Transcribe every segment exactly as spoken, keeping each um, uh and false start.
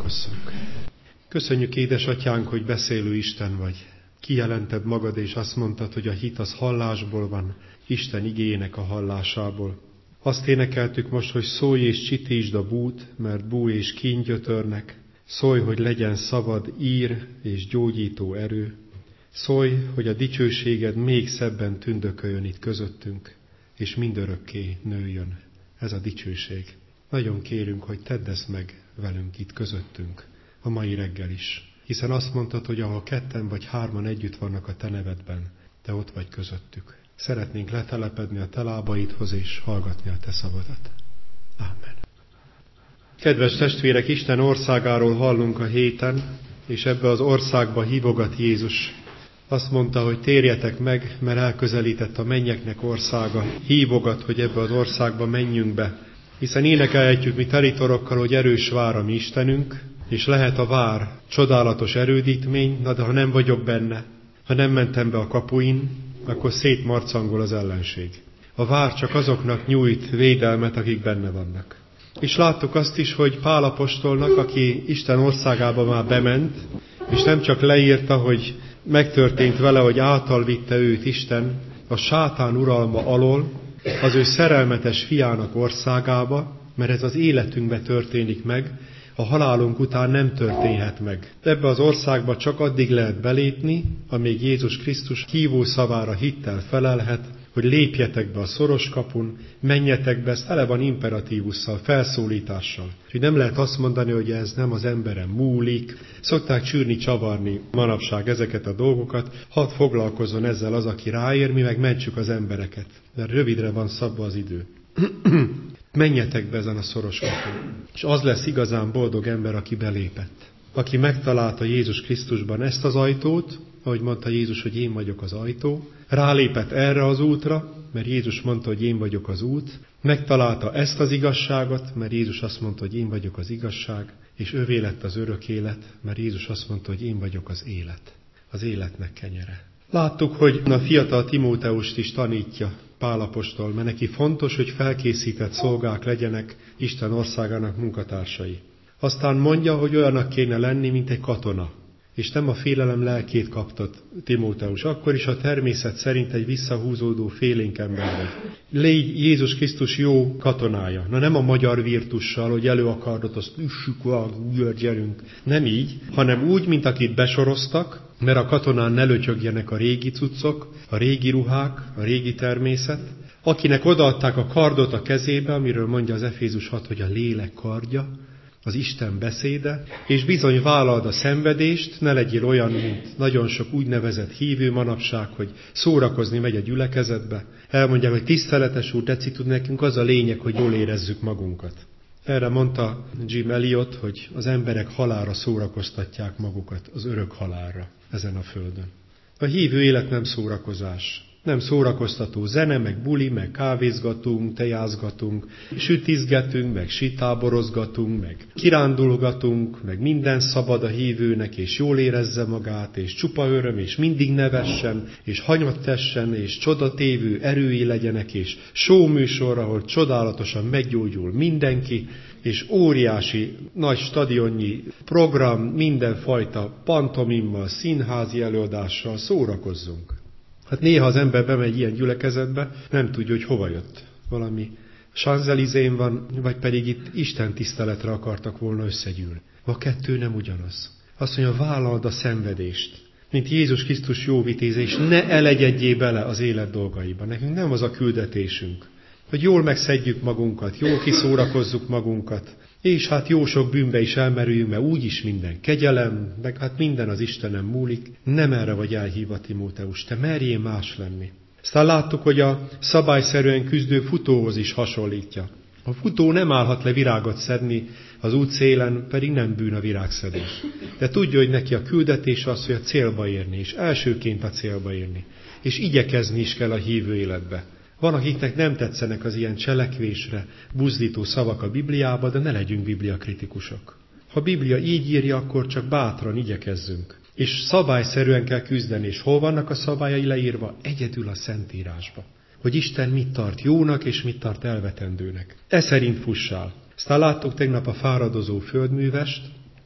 Imádkozzunk. Köszönjük, édesatyánk, hogy beszélő Isten vagy. Kijelented magad, és azt mondtad, hogy a hit az hallásból van, Isten igéjének a hallásából. Azt énekeltük most, hogy szólj és csitítsd a bút, mert bú és kín gyötörnek. Szólj, hogy legyen szabad ír és gyógyító erő. Szólj, hogy a dicsőséged még szebben tündököljön itt közöttünk, és mindörökké nőjön. Ez a dicsőség. Nagyon kérünk, hogy tedd ezt meg velünk itt közöttünk, a mai reggel is. Hiszen azt mondtad, hogy ahol ketten vagy hárman együtt vannak a te nevedben, te ott vagy közöttük. Szeretnénk letelepedni a te lábaidhoz és hallgatni a te szavadat. Ámen. Kedves testvérek, Isten országáról hallunk a héten, és ebbe az országba hívogat Jézus. Azt mondta, hogy térjetek meg, mert elközelített a mennyeknek országa. Hívogat, hogy ebbe az országba menjünk be. Hiszen énekelhetjük mi telitorokkal, hogy erős vár a mi Istenünk, és lehet a vár csodálatos erődítmény, na de ha nem vagyok benne, ha nem mentem be a kapuin, akkor szétmarcangol az ellenség. A vár csak azoknak nyújt védelmet, akik benne vannak. És láttuk azt is, hogy Pál apostolnak, aki Isten országába már bement, és nem csak leírta, hogy megtörtént vele, hogy általvitte őt Isten a sátán uralma alól, az ő szerelmetes fiának országába, mert ez az életünkbe történik meg, a halálunk után nem történhet meg. Ebbe az országba csak addig lehet belépni, amíg Jézus Krisztus hívó szavára hittel felelhet, hogy lépjetek be a szoros kapun, menjetek be, ez tele van imperatívusszal, felszólítással. És nem lehet azt mondani, hogy ez nem az emberen múlik. Szokták csűrni, csavarni manapság ezeket a dolgokat, hadd foglalkozzon ezzel az, aki ráér, mi meg mentsük az embereket. De rövidre van szabva az idő. Menjetek be ezen a szoros kapun. És az lesz igazán boldog ember, aki belépett. Aki megtalálta Jézus Krisztusban ezt az ajtót, ahogy mondta Jézus, hogy én vagyok az ajtó, rálépett erre az útra, mert Jézus mondta, hogy én vagyok az út, megtalálta ezt az igazságot, mert Jézus azt mondta, hogy én vagyok az igazság, és övé lett az örök élet, mert Jézus azt mondta, hogy én vagyok az élet, az életnek kenyere. Láttuk, hogy a fiatal Timóteust is tanítja Pál apostol, mert neki fontos, hogy felkészített szolgák legyenek Isten országának munkatársai. Aztán mondja, hogy olyanak kéne lenni, mint egy katona. És nem a félelem lelkét kaptad, Timóteus, akkor is a természet szerint egy visszahúzódó félénk ember vagy. Légy Jézus Krisztus jó katonája. Na nem a magyar virtussal, hogy elő akarod, azt üssük, gyerünk. Nem így, hanem úgy, mint akit besoroztak, mert a katonán ne lötyögjenek a régi cuccok, a régi ruhák, a régi természet. Akinek odaadták a kardot a kezébe, amiről mondja az Efézus hat, hogy a lélek kardja, az Isten beszéde, és bizony vállald a szenvedést, ne legyél olyan, mint nagyon sok úgynevezett hívő manapság, hogy szórakozni megy a gyülekezetbe. Elmondják, hogy tiszteletes úr, tetszik tud nekünk, az a lényeg, hogy jól érezzük magunkat. Erre mondta Jim Elliot, hogy az emberek halálra szórakoztatják magukat, az örök halálra ezen a földön. A hívő élet nem szórakozás. Nem szórakoztató zene, meg buli, meg kávézgatunk, tejázgatunk, sütizgetünk, meg sitáborozgatunk, meg kirándulgatunk, meg minden szabad a hívőnek, és jól érezze magát, és csupa öröm, és mindig nevessen, és hanyat tessen, és csodatévő erői legyenek, és showműsor, ahol csodálatosan meggyógyul mindenki, és óriási, nagy stadionnyi program, mindenfajta pantomimmal, színházi előadással szórakozzunk. Hát néha az ember bemegy ilyen gyülekezetbe, nem tudja, hogy hova jött. Valami Champs-Élysén van, vagy pedig itt Isten tiszteletre akartak volna összegyűlni. A kettő nem ugyanaz. Azt mondja, vállald a szenvedést, mint Jézus Krisztus jó vitéze, és ne elegyedjél bele az élet dolgaiba. Nekünk nem az a küldetésünk, hogy jól megszedjük magunkat, jól kiszórakozzuk magunkat, és hát jó sok bűnbe is elmerüljünk, mert úgyis minden kegyelem, meg hát minden az Istenem múlik. Nem erre vagy elhívva, Timóteus, te merjél más lenni. Aztán láttuk, hogy a szabályszerűen küzdő futóhoz is hasonlítja. A futó nem állhat le virágot szedni az útszélen, pedig nem bűn a virágszedés. De tudja, hogy neki a küldetés az, hogy a célba érni, és elsőként a célba érni. És igyekezni is kell a hívő életbe. Van, akiknek nem tetszenek az ilyen cselekvésre buzdító szavak a Bibliába, de ne legyünk bibliakritikusok. Ha a Biblia így írja, akkor csak bátran igyekezzünk. És szabályszerűen kell küzdeni. És hol vannak a szabályai leírva? Egyedül a Szentírásba. Hogy Isten mit tart jónak, és mit tart elvetendőnek. E szerint fussál. Aztán láttuk tegnap a fáradozó földművest,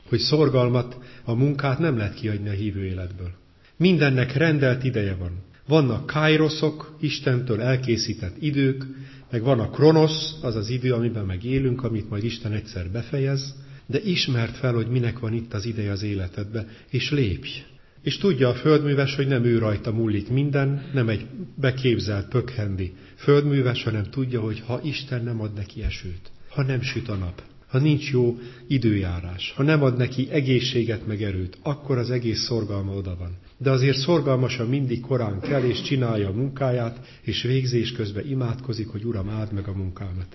hogy szorgalmat, a munkát nem lehet kiadni a hívő életből. Mindennek rendelt ideje van. Vannak kairoszok, Istentől elkészített idők, meg van a kronosz, az az idő, amiben meg élünk, amit majd Isten egyszer befejez, de ismerd fel, hogy minek van itt az ideje az életedbe, és lépj. És tudja a földműves, hogy nem ő rajta múlik minden, nem egy beképzelt pökhendi földműves, hanem tudja, hogy ha Isten nem ad neki esőt, ha nem süt a nap, ha nincs jó időjárás, ha nem ad neki egészséget meg erőt, akkor az egész szorgalma oda van. De azért szorgalmasan mindig korán kell, és csinálja a munkáját, és végzés közben imádkozik, hogy Uram, áld meg a munkámat.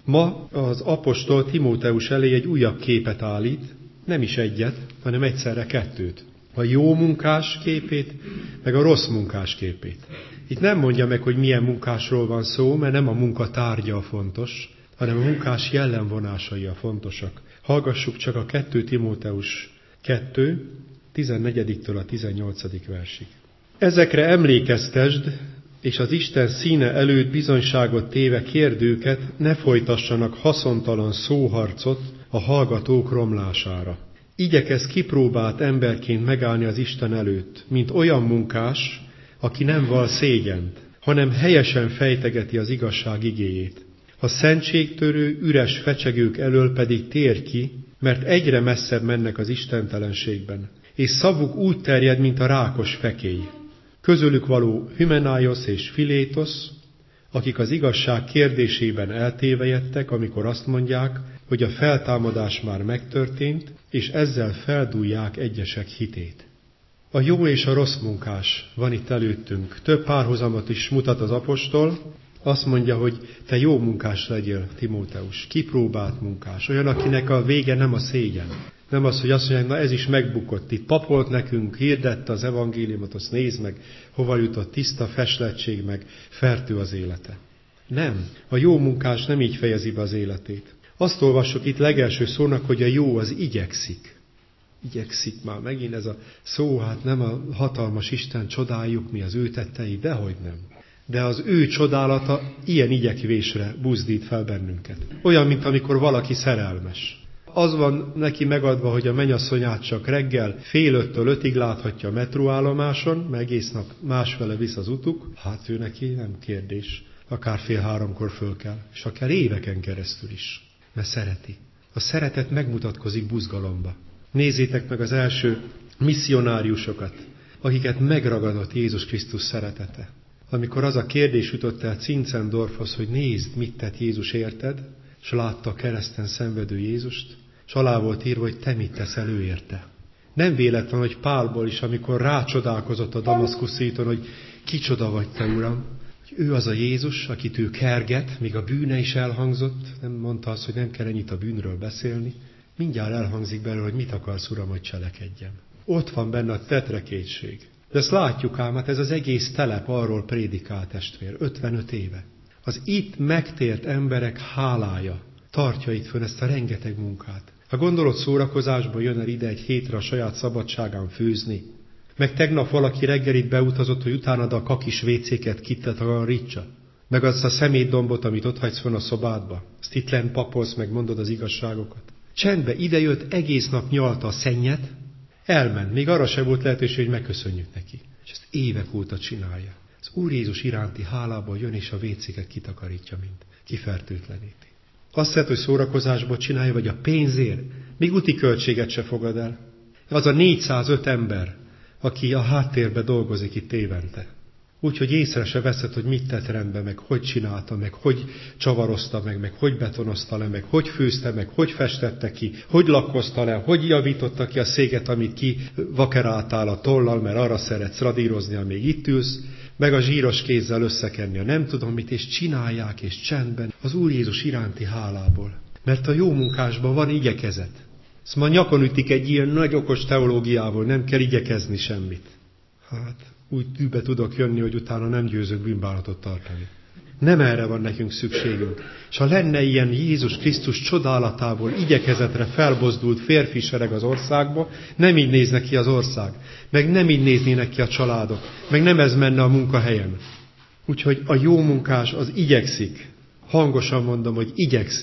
Ma az apostol Timóteus elé egy újabb képet állít, nem is egyet, hanem egyszerre kettőt. A jó munkás képét, meg a rossz munkás képét. Itt nem mondja meg, hogy milyen munkásról van szó, mert nem a munka tárgya a fontos, hanem a munkás jellemvonásai a fontosak. Hallgassuk csak a kettő Timóteus kettő, tizennegyediktől a tizennyolcadik versig. Ezekre emlékeztesd, és az Isten színe előtt bizonyságot téve kérd őket, ne folytassanak haszontalan szóharcot a hallgatók romlására. Igyekezz kipróbált emberként megállni az Isten előtt, mint olyan munkás, aki nem val szégyent, hanem helyesen fejtegeti az igazság igéjét. A szentségtörő, üres fecsegők elől pedig térj ki, mert egyre messzebb mennek az istentelenségben, és szavuk úgy terjed, mint a rákos fekély. Közülük való Hümenájosz és Filétosz, akik az igazság kérdésében eltévejedtek, amikor azt mondják, hogy a feltámadás már megtörtént, és ezzel feldúlják egyesek hitét. A jó és a rossz munkás van itt előttünk. Több párhuzamot is mutat az apostol. Azt mondja, hogy te jó munkás legyél, Timóteus, kipróbált munkás, olyan, akinek a vége nem a szégyen. Nem az, hogy azt mondják, na ez is megbukott, itt papolt nekünk, hirdette az evangéliumot, azt nézd meg, hova jutott, tiszta feslettség, meg fertő az élete. Nem, a jó munkás nem így fejezi be az életét. Azt olvassuk itt legelső szónak, hogy a jó az igyekszik. Igyekszik már megint ez a szó, hát nem a hatalmas Isten, csodáljuk mi az ő tettei, dehogy nem. De az ő csodálata ilyen igyekvésre buzdít fel bennünket. Olyan, mint amikor valaki szerelmes. Az van neki megadva, hogy a mennyasszonyát csak reggel fél öttől ötig láthatja a metróállomáson, meg egész nap másfele visz az utuk. Hát ő neki nem kérdés. Akár fél háromkor föl kell, és akár éveken keresztül is. Mert szereti. A szeretet megmutatkozik buzgalomba. Nézzétek meg az első misszionáriusokat, akiket megragadott Jézus Krisztus szeretete. Amikor az a kérdés jutott el Zinzendorfhoz, hogy nézd, mit tett Jézus érted, és látta a kereszten szenvedő Jézust, és alá volt írva, hogy te mit teszel ő érte. Nem véletlen, hogy Pálból is, amikor rácsodálkozott a Damaszkuszi úton, hogy kicsoda vagy te, Uram, hogy ő az a Jézus, akit ő kerget, míg a bűne is elhangzott, nem mondta azt, hogy nem kell ennyit a bűnről beszélni, mindjárt elhangzik belőle, hogy mit akarsz, Uram, hogy cselekedjem. Ott van benne a tetrekétség. De ezt látjuk ám, hát ez az egész telep arról prédikál, testvér, ötvenöt éve. Az itt megtért emberek hálája tartja itt fönn ezt a rengeteg munkát. Ha gondolod, szórakozásból jön el ide egy hétre a saját szabadságán főzni, meg tegnap valaki reggelit beutazott, hogy utánad a kakis vécéket kitakarítsa, meg azt a szemétdombot, amit ott hagysz fönn a szobádba, azt itt lent papolsz, meg mondod az igazságokat. Csendbe idejött, egész nap nyalta a szennyet, elment, még arra sem volt lehetőség, hogy megköszönjük neki. És ezt évek óta csinálja. Az Úr Jézus iránti hálából jön, és a vécéket kitakarítja, mint kifertőtleníti. Azt hiszed, hogy szórakozásból csinálja, vagy a pénzért, még úti költséget se fogad el. Az a négyszázöt ember, aki a háttérbe dolgozik itt évente. Úgyhogy észre se veszed, hogy mit tett rendbe, meg hogy csinálta, meg hogy csavarozta meg, meg hogy betonozta le, meg hogy főzte meg, hogy festette ki, hogy lakkozta le, hogy javította ki a széket, amit ki vakeráltál a tollal, mert arra szeretsz radírozni, amíg itt ülsz, meg a zsíros kézzel összekenni a nem tudom mit, és csinálják, és csendben, az Úr Jézus iránti hálából. Mert a jó munkásban van igyekezet. Ezt ma nyakon ütik egy ilyen nagy okos teológiával, nem kell igyekezni semmit. Hát, úgy tűbe tudok jönni, hogy utána nem győzök bűnbánatot tartani. Nem erre van nekünk szükségünk. És ha lenne ilyen Jézus Krisztus csodálatából igyekezetre felbozdult férfi sereg az országba, nem így nézne ki az ország, meg nem így néznének ki a családok, meg nem ez menne a munkahelyen. Úgyhogy a jó munkás az igyekszik. Hangosan mondom, hogy igyekszik.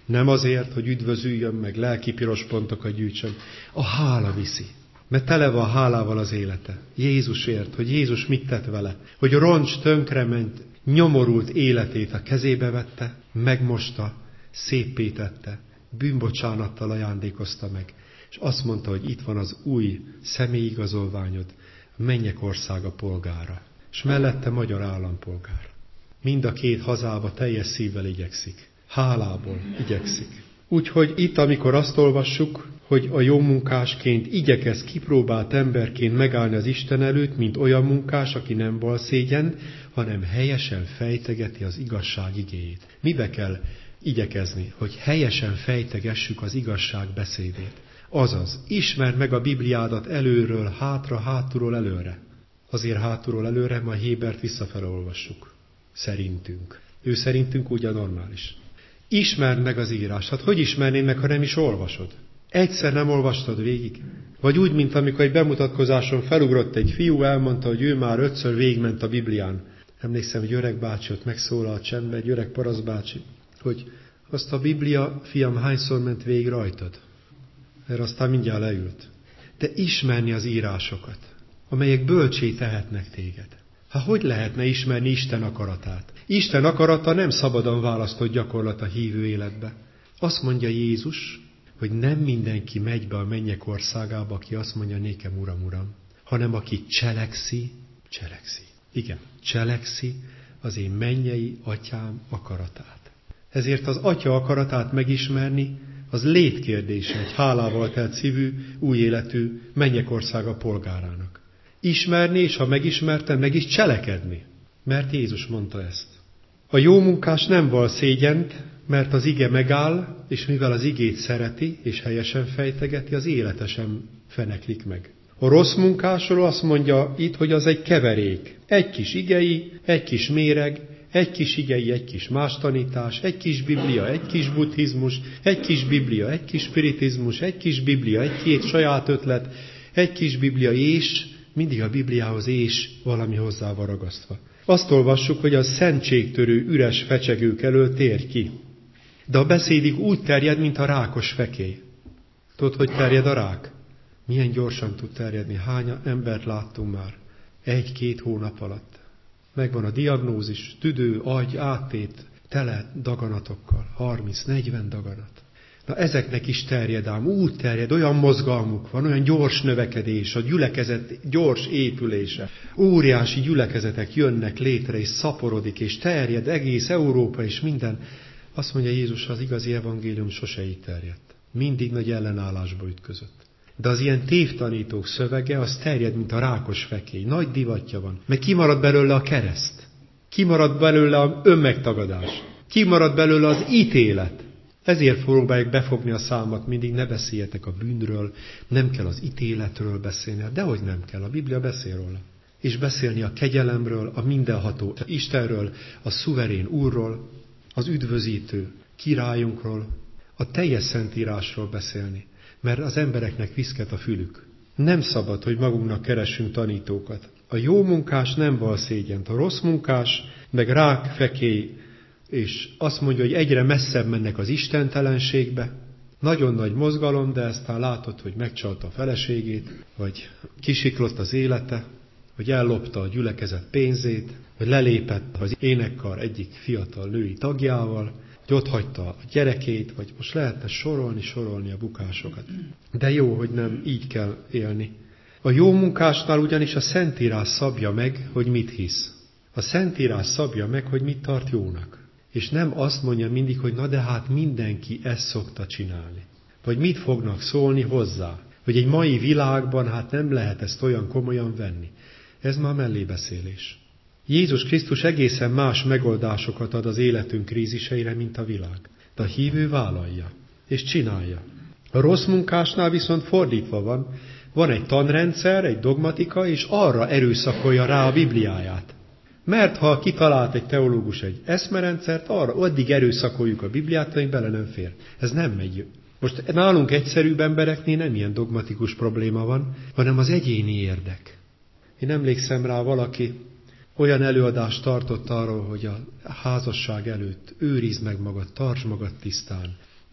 Nem azért, hogy üdvözüljön, meg lelki piros pontokat gyűjtsön. A hála viszi. Mert tele van hálával az élete. Jézusért, hogy Jézus mit tett vele. Hogy roncs tönkrement, nyomorult életét a kezébe vette, megmosta, széppé tette, bűnbocsánattal ajándékozta meg. És azt mondta, hogy itt van az új személyigazolványod, a mennyek országa polgára. És mellette magyar állampolgár. Mind a két hazába teljes szívvel igyekszik. Hálából igyekszik. Úgyhogy itt, amikor azt olvassuk, hogy a jó munkásként igyekez kipróbált emberként megállni az Isten előtt, mint olyan munkás, aki nem val szégyent, hanem helyesen fejtegeti az igazság igéjét. Mibe kell igyekezni? Hogy helyesen fejtegessük az igazság beszédét. Azaz, ismerd meg a Bibliádat előről, hátra, hátulról, előre. Azért hátulról előre, ma Hébert visszafele olvassuk. Szerintünk. Ő szerintünk ugye normális. Ismerd meg az írás. Hát hogy ismernéd meg, ha nem is olvasod? Egyszer nem olvastad végig? Vagy úgy, mint amikor egy bemutatkozáson felugrott egy fiú, elmondta, hogy ő már ötször végigment a Biblián. Emlékszem, hogy öreg bácsi ott megszólalt csendben, egy öreg parasztbácsi, hogy azt a Biblia, fiam, hányszor ment végig rajtad? Erre aztán mindjárt leült. De ismerni az írásokat, amelyek bölcsé tehetnek téged. Hát hogy lehetne ismerni Isten akaratát? Isten akarata nem szabadon választott gyakorlat a hívő életbe. Azt mondja Jézus, hogy nem mindenki megy be a mennyek országába, aki azt mondja nékem, Uram, Uram, hanem aki cselekszi, cselekszi. Igen, cselekszi az én mennyei atyám akaratát. Ezért az atya akaratát megismerni, az létkérdése egy hálával telt szívű, új életű mennyek országa polgárának. Ismerni, és ha megismertem, meg is cselekedni. Mert Jézus mondta ezt. A jó munkás nem val szégyent, mert az ige megáll, és mivel az igét szereti, és helyesen fejtegeti, az élete sem feneklik meg. A rossz munkásról azt mondja itt, hogy az egy keverék. Egy kis igei, egy kis méreg, egy kis igei, egy kis más tanítás, egy kis biblia, egy kis buddhizmus, egy kis biblia, egy kis spiritizmus, egy kis biblia, egy-két saját ötlet, egy kis biblia, és mindig a Bibliához és valami hozzá van ragasztva. Azt olvassuk, hogy a szentségtörő üres fecsegők elől tér ki. De a beszédig úgy terjed, mint a rákos fekély. Tudod, hogy terjed a rák? Milyen gyorsan tud terjedni? Hány embert láttunk már? Egy-két hónap alatt. Megvan a diagnózis, tüdő, agy, áttét, tele daganatokkal. harminc-negyven daganat. Na ezeknek is terjed ám, úgy terjed, olyan mozgalmuk van, olyan gyors növekedés, a gyülekezet gyors épülése. Óriási gyülekezetek jönnek létre, és szaporodik, és terjed egész Európa, és minden. Azt mondja Jézus, az igazi evangélium sose így terjedt. Mindig nagy ellenállásba ütközött. De az ilyen tévtanítók szövege, az terjed, mint a rákos fekély. Nagy divatja van. Meg kimarad belőle a kereszt. Kimarad belőle a önmegtagadás. Kimarad belőle az ítélet. Ezért próbáljuk befogni a számat, mindig ne beszéljetek a bűnről, nem kell az ítéletről beszélni, dehogy nem kell, a Biblia beszél róla. És beszélni a kegyelemről, a mindenható Istenről, a szuverén Úrról, az üdvözítő királyunkról, a teljes szentírásról beszélni, mert az embereknek viszket a fülük. Nem szabad, hogy magunknak keressünk tanítókat. A jó munkás nem val szégyent, a rossz munkás meg rákfekély, és azt mondja, hogy egyre messzebb mennek az istentelenségbe. Nagyon nagy mozgalom, de aztán látod, hogy megcsalta a feleségét, vagy kisiklott az élete, vagy ellopta a gyülekezet pénzét, vagy lelépett az énekkar egyik fiatal női tagjával, hogy otthagyta a gyerekét, vagy most lehetne sorolni, sorolni a bukásokat. De jó, hogy nem így kell élni. A jó munkásnál ugyanis a Szentírás szabja meg, hogy mit hisz. A Szentírás szabja meg, hogy mit tart jónak. És nem azt mondja mindig, hogy na de hát mindenki ezt szokta csinálni. Vagy mit fognak szólni hozzá. Hogy egy mai világban hát nem lehet ezt olyan komolyan venni. Ez már mellébeszélés. Jézus Krisztus egészen más megoldásokat ad az életünk kríziseire, mint a világ. De a hívő vállalja, és csinálja. A rossz munkásnál viszont fordítva van. Van egy tanrendszer, egy dogmatika, és arra erőszakolja rá a Bibliáját. Mert ha kitalált egy teológus egy eszmerendszert, arra addig erőszakoljuk a Bibliát, hogy bele nem fér. Ez nem megy. Most nálunk egyszerűbb embereknél nem ilyen dogmatikus probléma van, hanem az egyéni érdek. Én emlékszem rá, valaki olyan előadást tartott arról, hogy a házasság előtt őrizd meg magad, tartsd magad tisztán.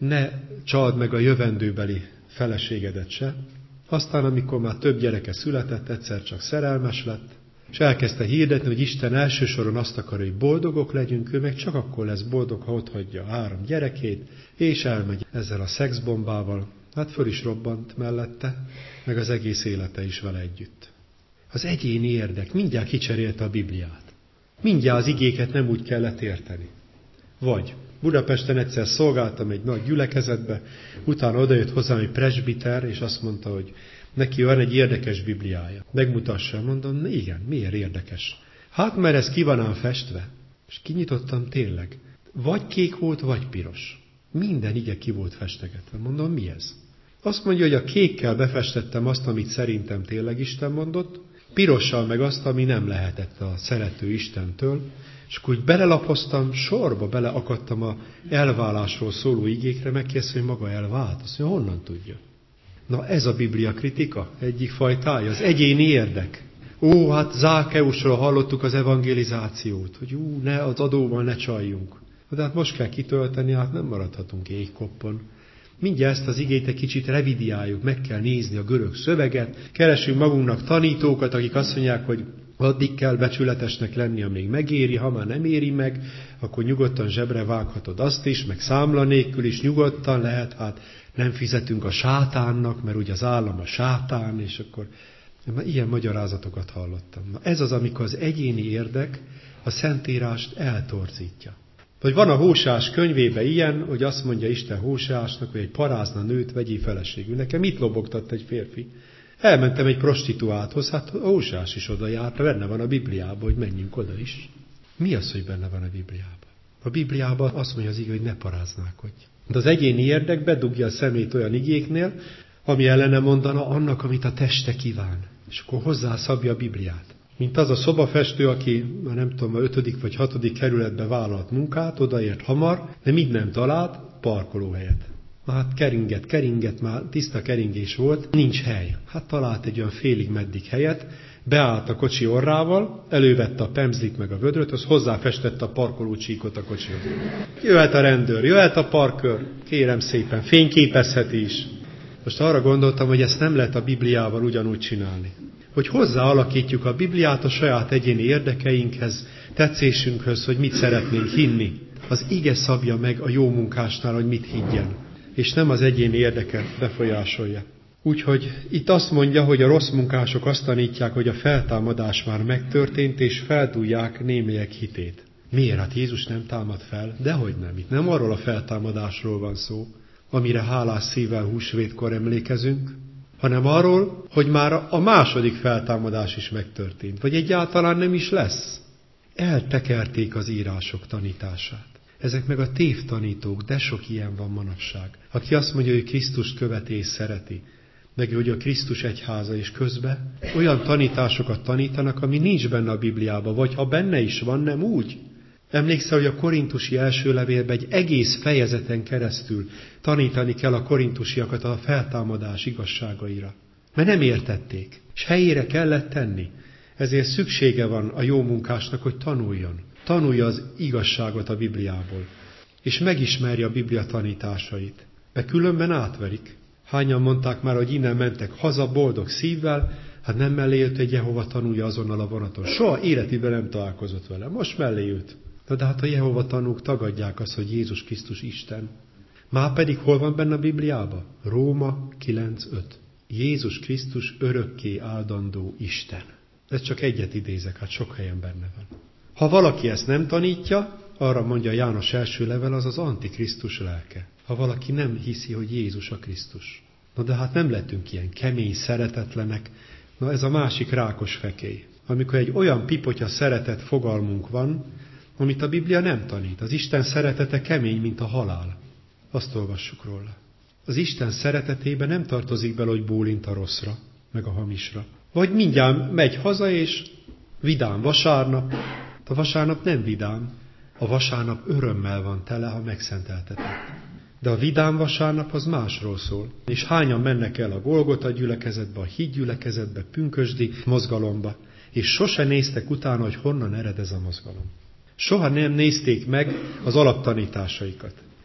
ne csald meg a jövendőbeli feleségedet se. Aztán, amikor már több gyereke született, egyszer csak szerelmes lett, és elkezdte hirdetni, hogy Isten elsősoron azt akarja, hogy boldogok legyünk, ő meg csak akkor lesz boldog, ha otthagyja három gyerekét, és elmegy ezzel a szexbombával. Hát föl is robbant mellette, meg az egész élete is vele együtt. Az egyéni érdek mindjárt kicserélte a Bibliát. Mindjárt az igéket nem úgy kellett érteni. Vagy Budapesten egyszer szolgáltam egy nagy gyülekezetbe, utána odajött hozzám egy presbiter, és azt mondta, hogy neki van egy érdekes Bibliája. Megmutassa, mondom, igen, miért érdekes? Hát, mert ez ki van ám festve. És kinyitottam tényleg. Vagy kék volt, vagy piros. Minden ige ki volt festegetve. Mondom, mi ez? Azt mondja, hogy a kékkel befestettem azt, amit szerintem tényleg Isten mondott, pirossal meg azt, ami nem lehetett a szerető Istentől, és akkor úgy belelapoztam, sorba beleakadtam a elválásról szóló igékre, megkérdezte, hogy maga elvált. Azt mondja, honnan tudja? Na ez a Biblia kritika egyik fajtája, az egyéni érdek. Ó, hát Zákeusról hallottuk az evangelizációt, hogy ú, ne, az adóval ne csaljunk. De hát most kell kitölteni, hát nem maradhatunk égkoppon. Mindjárt ezt az igét egy kicsit revidiáljuk, meg kell nézni a görög szöveget, keresünk magunknak tanítókat, akik azt mondják, hogy addig kell becsületesnek lenni, amíg megéri, ha már nem éri meg, akkor nyugodtan zsebre vághatod azt is, meg számla nélkül is nyugodtan lehet, hát nem fizetünk a sátánnak, mert ugye az állam a sátán, és akkor már ilyen magyarázatokat hallottam. Na ez az, amikor az egyéni érdek a Szentírást eltorzítja. Vagy van a Hóseás könyvében ilyen, hogy azt mondja Isten Hóseásnak, hogy egy parázna nőt vegyél feleségül. Nekem mit lobogtatt egy férfi? Elmentem egy prostituálthoz, hát Hóseás is oda járt, benne van a Bibliában, hogy menjünk oda is. Mi az, hogy benne van a Bibliában? A Bibliában azt mondja az ige, hogy ne paráználkodj. De az egyéni érdek bedugja a szemét olyan igéknél, ami ellene mondana annak, amit a teste kíván. És akkor hozzászabja a Bibliát. Mint az a szobafestő, aki, már nem tudom, a ötödik vagy hatodik kerületbe vállalt munkát, odaért hamar, de mit nem talált? Parkolóhelyet. Na hát keringet, keringet, már tiszta keringés volt, nincs hely. Hát talált egy olyan félig meddig helyet, beállt a kocsi orrával, elővette a pemzlit meg a vödröt, az hozzáfestette a parkolócsíkot a kocsihoz. Jöhet a rendőr, jöhet a parkőr, kérem szépen, fényképezheti is. Most arra gondoltam, hogy ezt nem lehet a Bibliával ugyanúgy csinálni. Hogy hozzáalakítjuk a Bibliát a saját egyéni érdekeinkhez, tetszésünkhöz, hogy mit szeretnénk hinni. Az ige szabja meg a jó munkásnál, hogy mit higgyen, és nem az egyéni érdeket befolyásolja. Úgyhogy itt azt mondja, hogy a rossz munkások azt tanítják, hogy a feltámadás már megtörtént, és feldúlják némelyek hitét. Miért? Hát Jézus nem támad fel? Dehogy nem. Itt nem arról a feltámadásról van szó, amire hálás szívvel húsvétkor emlékezünk, hanem arról, hogy már a második feltámadás is megtörtént, vagy egyáltalán nem is lesz. Eltekerték az írások tanítását. Ezek meg a tévtanítók, de sok ilyen van manapság. Aki azt mondja, hogy Krisztust követi és szereti, meg hogy a Krisztus egyháza és közben olyan tanításokat tanítanak, ami nincs benne a Bibliában, vagy ha benne is van, nem úgy. Emlékszel, hogy a korintusi első levélben egy egész fejezeten keresztül tanítani kell a korintusiakat a feltámadás igazságaira. Mert nem értették, és helyére kellett tenni. Ezért szüksége van a jó munkásnak, hogy tanuljon. Tanulja az igazságot a Bibliából, és megismerje a Biblia tanításait. Mert különben átverik. Hányan mondták már, hogy innen mentek haza boldog szívvel, hát nem mellé jött egy Jehova tanulja azonnal a vonaton. Soha életében nem találkozott vele. Most mellé jött. Na de hát a Jehova tanúk tagadják azt, hogy Jézus Krisztus Isten. Már pedig hol van benne a Bibliában? Róma kilenc öt. Jézus Krisztus örökké áldandó Isten. Ez csak egyet idézek, hát sok helyen benne van. Ha valaki ezt nem tanítja, arra mondja János első level, az az antikrisztus lelke. Ha valaki nem hiszi, hogy Jézus a Krisztus. Na de hát nem lettünk ilyen kemény, szeretetlenek. Na ez a másik rákos fekély. Amikor egy olyan pipotya szeretet fogalmunk van, amit a Biblia nem tanít. Az Isten szeretete kemény, mint a halál. Azt olvassuk róla. Az Isten szeretetében nem tartozik bele, hogy bólint a rosszra, meg a hamisra. Vagy mindjárt megy haza, és vidám vasárnap. A vasárnap nem vidám. A vasárnap örömmel van tele, ha megszenteltetek. De a vidám vasárnap az másról szól. És hányan mennek el a Golgota gyülekezetbe, a híd gyülekezetbe, pünkösdi mozgalomba, és sose néztek utána, hogy honnan ered ez a mozgalom. Soha nem nézték meg az alaptanításaikat.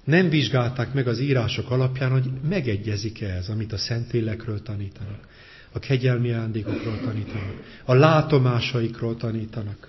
Nem vizsgálták meg az írások alapján, hogy megegyezik-e ez, amit a Szentlélekről tanítanak, a kegyelmi ajándékokról tanítanak, a látomásaikról tanítanak.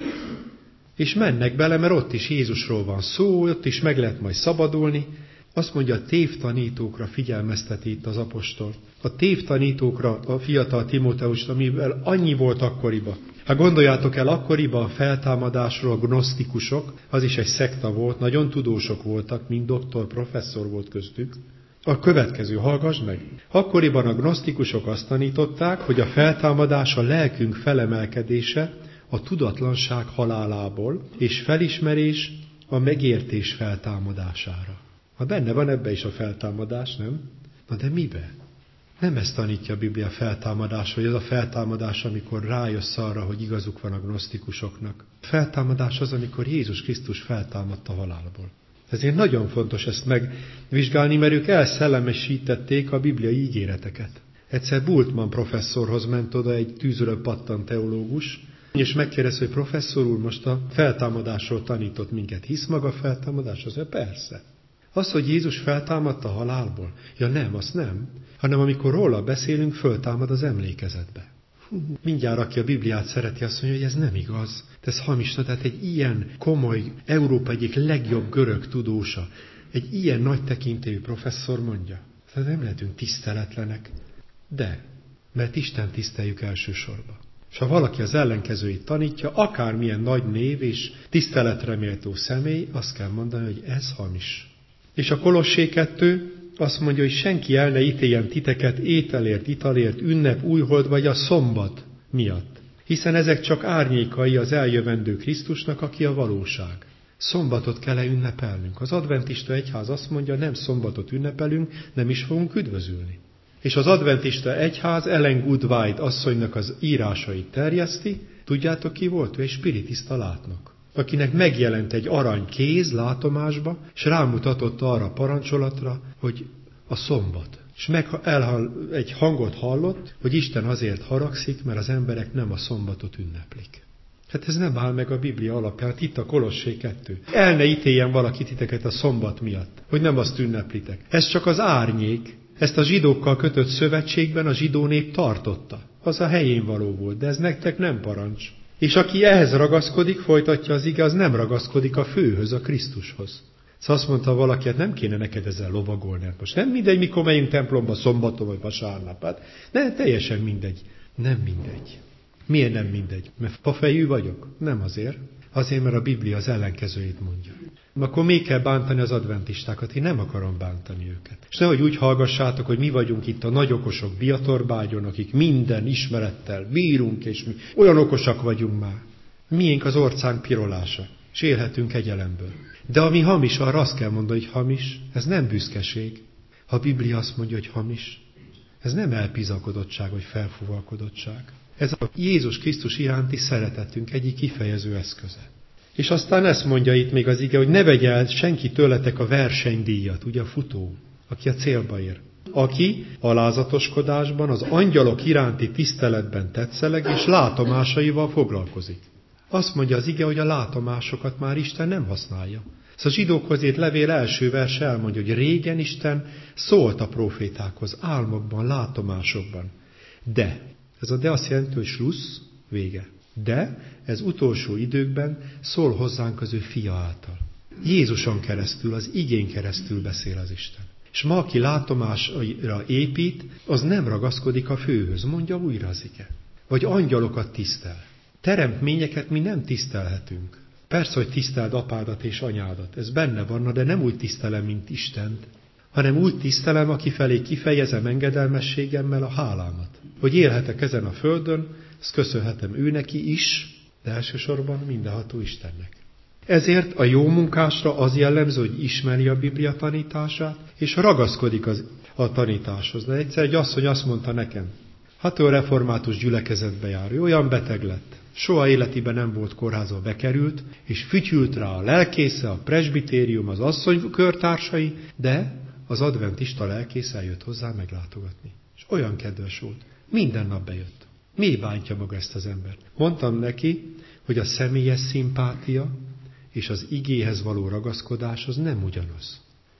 És mennek bele, mert ott is Jézusról van szó, ott is meg lehet majd szabadulni. Azt mondja, a tévtanítókra figyelmezteti itt az apostol. A tévtanítókra a fiatal Timóteust, amivel annyi volt akkoriban. Ha gondoljátok el, akkoriban a feltámadásról a gnosztikusok, az is egy szekta volt, nagyon tudósok voltak, mint doktor, professzor volt köztük. A következő, hallgass meg! Akkoriban a gnosztikusok azt tanították, hogy a feltámadás a lelkünk felemelkedése a tudatlanság halálából, és felismerés a megértés feltámadására. Ha benne van ebbe is a feltámadás, nem? Na de mibe? Nem ezt tanítja a Biblia feltámadás, hogy ez a feltámadás, amikor rájössz arra, hogy igazuk van a gnosztikusoknak. A feltámadás az, amikor Jézus Krisztus feltámadt a halálból. Ezért nagyon fontos ezt megvizsgálni, mert ők elszellemesítették a bibliai ígéreteket. Egyszer Bultmann professzorhoz ment oda egy tűzről pattant teológus, és megkérdezte, hogy professzor úr, most a feltámadásról tanított minket. Hisz maga a feltámadás? Az, hogy persze. Az, hogy Jézus feltámadt a halálból? Ja nem, azt nem. Hanem amikor róla beszélünk, föltámad az emlékezetbe. Mindjárt, aki a Bibliát szereti, azt mondja, hogy ez nem igaz. Ez hamis. Tehát egy ilyen komoly, Európa egyik legjobb görög tudósa, egy ilyen nagy tekintélyű professzor mondja. Tehát nem lehetünk tiszteletlenek. De, mert Isten tiszteljük elsősorban. És ha valaki az ellenkezőit tanítja, akármilyen nagy név és tiszteletre méltó személy, azt kell mondani, hogy ez hamis. És a Kolossé kettő azt mondja, hogy senki el ne ítéljen titeket ételért, italért, ünnep, újhold vagy a szombat miatt. Hiszen ezek csak árnyékai az eljövendő Krisztusnak, aki a valóság. Szombatot kell-e ünnepelnünk? Az adventista egyház azt mondja, nem szombatot ünnepelünk, nem is fogunk üdvözülni. És az adventista egyház Ellen Good White asszonynak az írásait terjeszti. Tudjátok ki volt? Ő egy spiritista látnok, akinek megjelent egy arany kéz látomásba, és rámutatott arra a parancsolatra, hogy a szombat. És meg elhall, egy hangot hallott, hogy Isten azért haragszik, mert az emberek nem a szombatot ünneplik. Hát ez nem áll meg a Biblia alapján, hát itt a Kolossé kettő. El ne ítéljen valaki titeket a szombat miatt, hogy nem azt ünneplitek. Ez csak az árnyék. Ezt a zsidókkal kötött szövetségben a zsidó nép tartotta. Az a helyén való volt, de ez nektek nem parancs. És aki ehhez ragaszkodik, folytatja az ige, az nem ragaszkodik a főhöz, a Krisztushoz. Szóval azt mondta valaki, hát nem kéne neked ezzel lovagolni. Hát most nem mindegy, mikor megyünk templomba szombaton vagy vasárnap. Hát nem, teljesen mindegy. Nem mindegy. Miért nem mindegy? Mert pafejű vagyok? Nem azért. Azért, mert a Biblia az ellenkezőjét mondja. Akkor még kell bántani az adventistákat, én nem akarom bántani őket. És nehogy úgy hallgassátok, hogy mi vagyunk itt a nagy okosok Biatorbágyon, akik minden ismerettel bírunk, és mi olyan okosak vagyunk már. Miénk az orcánk pirolása, és élhetünk egyelemből. De ami hamis, arra azt kell mondani, hogy hamis, ez nem büszkeség. Ha a Biblia azt mondja, hogy hamis, ez nem elbizakodottság, vagy felfúvalkodottság. Ez a Jézus Krisztus iránti szeretetünk egyik kifejező eszköze. És aztán ezt mondja itt még az ige, hogy ne vegye el senki tőletek a versenydíjat, ugye a futó, aki a célba ér. Aki alázatoskodásban, az angyalok iránti tiszteletben tetszeleg, és látomásaival foglalkozik. Azt mondja az ige, hogy a látomásokat már Isten nem használja. Szóval a zsidókhoz írt levél első verse elmondja, hogy régen Isten szólt a profétákhoz, álmokban, látomásokban. De, ez a de azt jelenti, hogy slussz, vége. De ez utolsó időkben szól hozzánk az ő fia által. Jézuson keresztül, az igén keresztül beszél az Isten. És ma, aki látomásra épít, az nem ragaszkodik a főhöz, mondja újra az ige. Vagy angyalokat tisztel. Teremtményeket mi nem tisztelhetünk. Persze, hogy tiszteld apádat és anyádat, ez benne van, de nem úgy tisztelem, mint Istent, hanem úgy tisztelem, aki felé kifejezem engedelmességemmel a hálámat. Hogy élhetek ezen a földön, ezt köszönhetem ő neki is, de elsősorban mindenható Istennek. Ezért a jó munkásra az jellemző, hogy ismeri a Biblia tanítását, és ragaszkodik az, a tanításhoz. De egyszer egy asszony azt mondta nekem, hát ő református gyülekezetbe jár, ő olyan beteg lett, soha életében nem volt kórházba bekerült, és fütyült rá a lelkésze, a presbitérium, az asszony körtársai, de az adventista lelkész eljött hozzá meglátogatni. És olyan kedves volt, minden nap bejött. Mi bántja maga ezt az embert? Mondtam neki, hogy a személyes szimpátia és az igéhez való ragaszkodás az nem ugyanaz.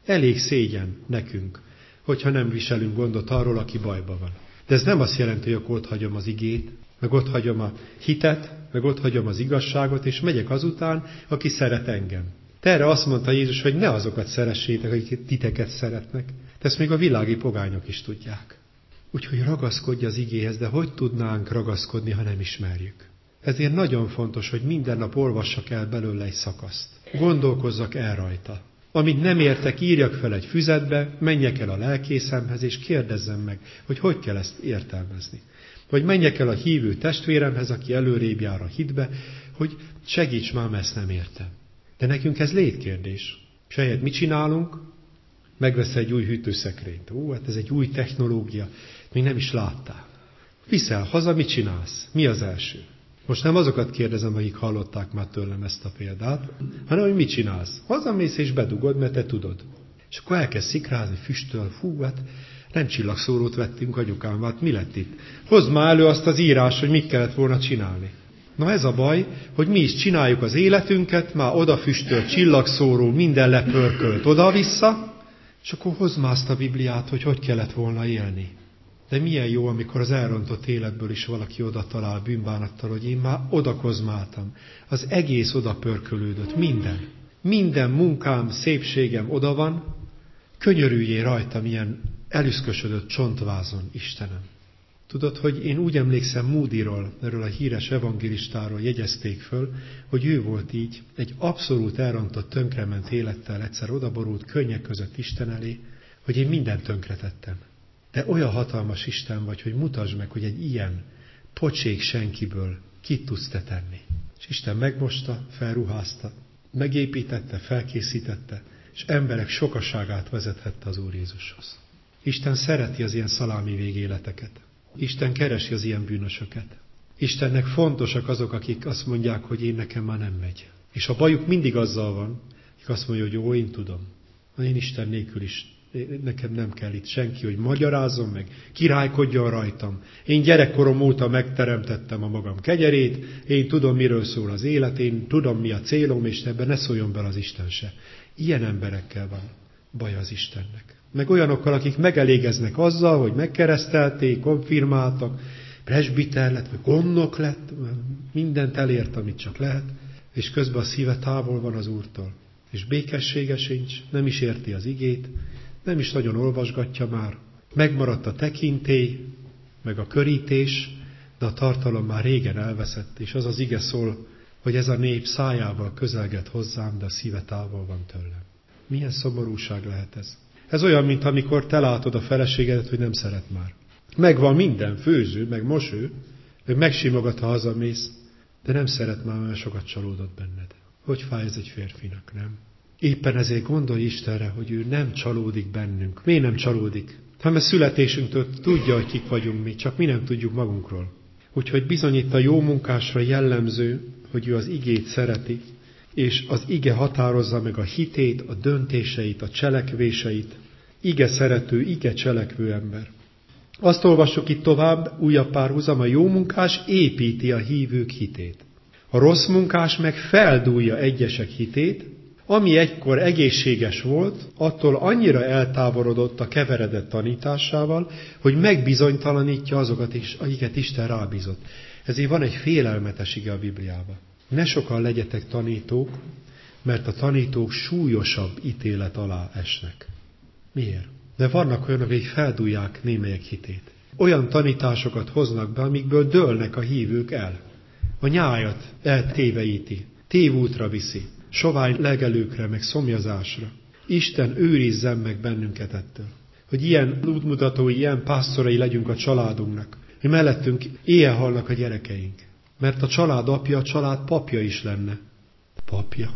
Elég szégyen nekünk, hogyha nem viselünk gondot arról, aki bajban van. De ez nem azt jelenti, hogy ott hagyom az igét, meg ott hagyom a hitet, meg ott hagyom az igazságot, és megyek azután, aki szeret engem. De erre azt mondta Jézus, hogy ne azokat szeressétek, akik titeket szeretnek. De ezt még a világi pogányok is tudják. Úgyhogy ragaszkodj az igéhez, de hogy tudnánk ragaszkodni, ha nem ismerjük? Ezért nagyon fontos, hogy minden nap olvassak el belőle egy szakaszt. Gondolkozzak el rajta. Amit nem értek, írjak fel egy füzetbe, menjek el a lelkészemhez, és kérdezzem meg, hogy hogy kell ezt értelmezni. Vagy menjek el a hívő testvéremhez, aki előrébb jár a hitbe, hogy segíts már, ezt nem értem. De nekünk ez létkérdés. És helyett mit csinálunk? Megvesz egy új hűtőszekrényt. Ó, hát ez egy új technológia, még nem is láttál. Viszel haza, mit csinálsz? Mi az első? Most nem azokat kérdezem, akik hallották már tőlem ezt a példát, hanem hogy mit csinálsz? Hazamész és bedugod, mert te tudod. És akkor elkezd szikrázni, füstöl, fú, hát nem csillagszórót vettünk, anyukám, hát mi lett itt? Hozd már elő azt az írás, hogy mit kellett volna csinálni. Na ez a baj, hogy mi is csináljuk az életünket, már odafüstöl, csillagszóró, minden lepörkölt oda-vissza, és akkor hozd már azt a Bibliát, hogy hogy kellett volna élni. De milyen jó, amikor az elrontott életből is valaki oda talál bűnbánattal, hogy én már odakozmáltam. Az egész oda pörkölődött, minden. Minden munkám, szépségem oda van, könyörüljél rajtam ilyen elüszkösödött csontvázon, Istenem. Tudod, hogy én úgy emlékszem Moodyról, erről a híres evangélistáról jegyezték föl, hogy ő volt így, egy abszolút elrontott, tönkrement élettel egyszer odaborult könnyek között Isten elé, hogy én mindent tönkretettem. De olyan hatalmas Isten vagy, hogy mutasd meg, hogy egy ilyen pocsék senkiből kit tudsz te tenni. És Isten megmosta, felruházta, megépítette, felkészítette, és emberek sokaságát vezethette az Úr Jézushoz. Isten szereti az ilyen szalámi végéleteket. Isten keresi az ilyen bűnösöket. Istennek fontosak azok, akik azt mondják, hogy én nekem már nem megy. És a bajuk mindig azzal van, akik azt mondja, hogy jó, én tudom. Én Isten nélkül is, nekem nem kell itt senki, hogy magyarázzon meg, királykodjon rajtam. Én gyerekkorom óta megteremtettem a magam kegyerét, én tudom, miről szól az élet, én tudom, mi a célom, és ebben ne szóljon bele az Isten se. Ilyen emberekkel van baj az Istennek. Meg olyanokkal, akik megelégeznek azzal, hogy megkeresztelték, konfirmáltak, presbiter lett, vagy gondnok lett, mindent elért, amit csak lehet, és közben a szíve távol van az Úrtól. És békessége sincs, nem is érti az igét, nem is nagyon olvasgatja már. Megmaradt a tekintély, meg a körítés, de a tartalom már régen elveszett, és az az ige szól, hogy ez a nép szájával közelget hozzám, de a szíve távol van tőlem. Milyen szomorúság lehet ez? Ez olyan, mint amikor te látod a feleségedet, hogy nem szeret már. Megvan minden, főző, meg moső, meg megsimogat, ha hazamész, de nem szeret már, mert sokat csalódott benned. Hogy fáj ez egy férfinak, nem? Éppen ezért gondolj Istenre, hogy ő nem csalódik bennünk. Miért nem csalódik? Ha mert születésünktől tudja, hogy kik vagyunk mi, csak mi nem tudjuk magunkról. Úgyhogy bizony itt a jó munkásra jellemző, hogy ő az igét szereti, és az ige határozza meg a hitét, a döntéseit, a cselekvéseit. Ige szerető, ige cselekvő ember. Azt olvassuk itt tovább, újabb párhuzam, a jó munkás építi a hívők hitét. A rossz munkás meg feldúlja egyesek hitét, ami egykor egészséges volt, attól annyira eltávolodott a keveredett tanításával, hogy megbizonytalanítja azokat is, akiket Isten rábízott. Ezért van egy félelmetes ige a Bibliában. Ne sokan legyetek tanítók, mert a tanítók súlyosabb ítélet alá esnek. Miért? De vannak olyanok, akik feldúlják némelyek hitét. Olyan tanításokat hoznak be, amikből dőlnek a hívők el. A nyájat eltéveíti, tévútra viszi, sovány legelőkre, meg szomjazásra. Isten őrizzen meg bennünket ettől. Hogy ilyen útmutatói, ilyen pásztorai legyünk a családunknak. Mi mellettünk éjjel halnak a gyerekeink. Mert a család apja, a család papja is lenne. Papja?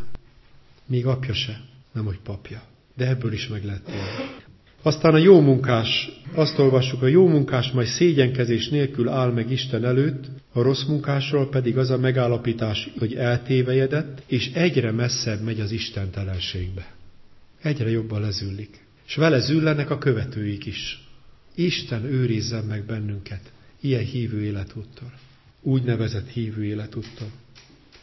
Még apja se, nem hogy papja. De ebből is meg lehet élni. Aztán a jó munkás, azt olvassuk, a jó munkás majd szégyenkezés nélkül áll meg Isten előtt, a rossz munkásról pedig az a megállapítás, hogy eltévejedett, és egyre messzebb megy az istentelenségbe. Egyre jobban lezüllik. És vele züllenek a követőik is. Isten őrizzen meg bennünket ilyen hívő életúttól. Úgynevezett hívő életúttól.